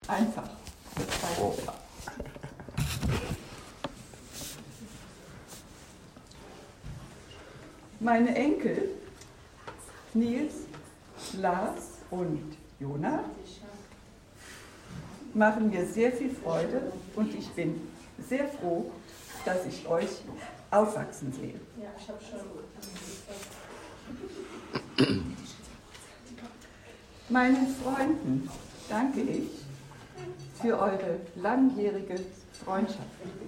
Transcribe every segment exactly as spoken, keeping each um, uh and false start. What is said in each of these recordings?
Einfach. Oh. Meine Enkel, Nils, Lars und Jona, machen mir sehr viel Freude und ich bin sehr froh, dass ich euch aufwachsen sehe. Ja, ich habe schon. Meinen Freunden danke ich für eure langjährige Freundschaft.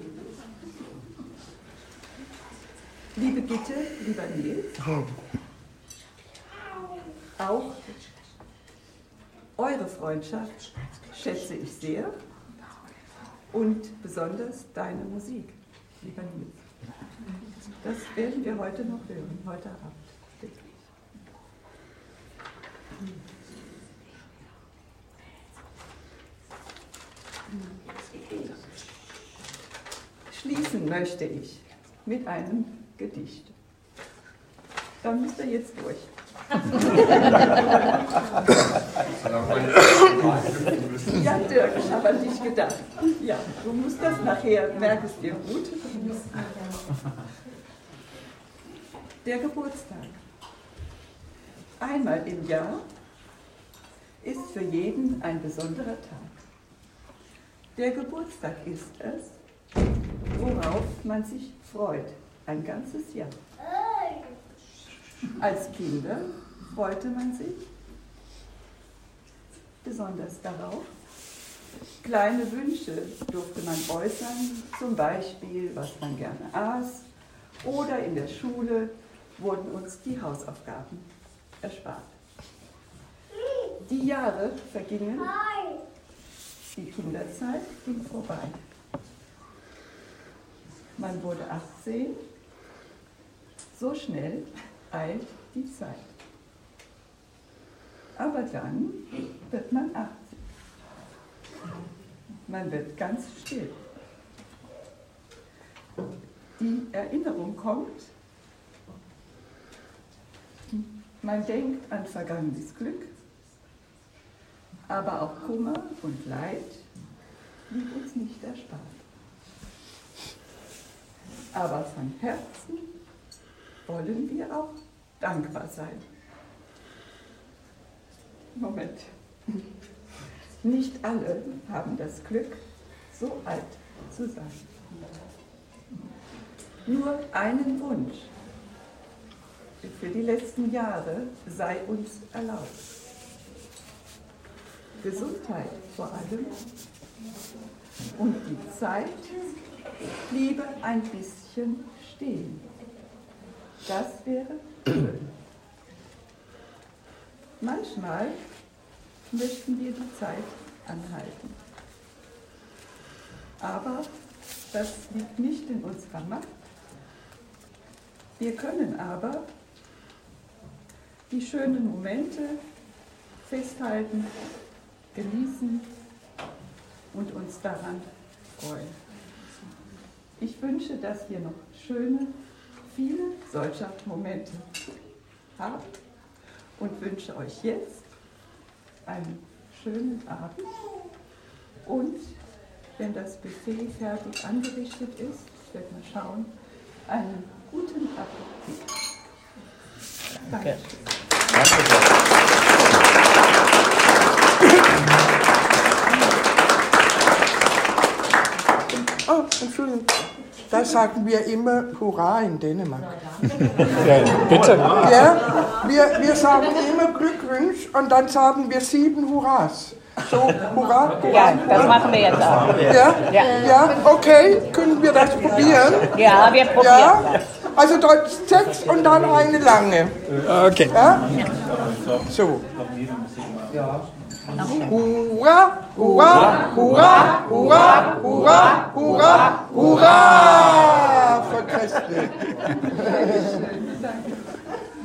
Liebe Gitte, lieber Nils, auch eure Freundschaft schätze ich sehr und besonders deine Musik, lieber Nils. Das werden wir heute noch hören, heute Abend. Schließen möchte ich mit einem Gedicht. Da müsst ihr jetzt durch. Ja, Dirk, ich habe an dich gedacht. Ja, du musst das nachher, merk es dir gut. Der Geburtstag. Einmal im Jahr ist für jeden ein besonderer Tag. Der Geburtstag ist es, worauf man sich freut, ein ganzes Jahr. Als Kinder freute man sich besonders darauf. Kleine Wünsche durfte man äußern, zum Beispiel, was man gerne aß, oder in der Schule wurden uns die Hausaufgaben erspart. Die Jahre vergingen, die Kinderzeit ging vorbei. Man wurde achtzehn, so schnell eilt die Zeit. Aber dann wird man achtzig. Man wird ganz still. Die Erinnerung kommt. Man denkt an vergangenes Glück, aber auch Kummer und Leid blieb uns nicht erspart. Aber von Herzen wollen wir auch dankbar sein. Moment. Nicht alle haben das Glück, so alt zu sein. Nur einen Wunsch für die letzten Jahre sei uns erlaubt. Gesundheit vor allem und die Zeit bliebe ein bisschen stehen. Das wäre schön. Manchmal möchten wir die Zeit anhalten. Aber das liegt nicht in unserer Macht. Wir können aber die schönen Momente festhalten, genießen und uns daran freuen. Ich wünsche, dass wir noch schöne, viele solcher Momente haben und wünsche euch jetzt einen schönen Abend und, wenn das Buffet fertig angerichtet ist, ich werde mal schauen, einen guten Appetit. Danke. Oh, Entschuldigung. Da sagen wir immer Hurra in Dänemark. Ja, bitte. Ja, wir, wir sagen immer Glückwunsch und dann sagen wir sieben Hurras. So, Hurra, Hurra. Ja, das machen wir jetzt auch. Ja? Ja, ja, okay, können wir das probieren? ja wir probieren Ja? das. Also dort sechs und dann eine lange. Okay. Ja? So. Hurra, hurra, hurra, hurra, hurra, hurra, hurra! Für Christi.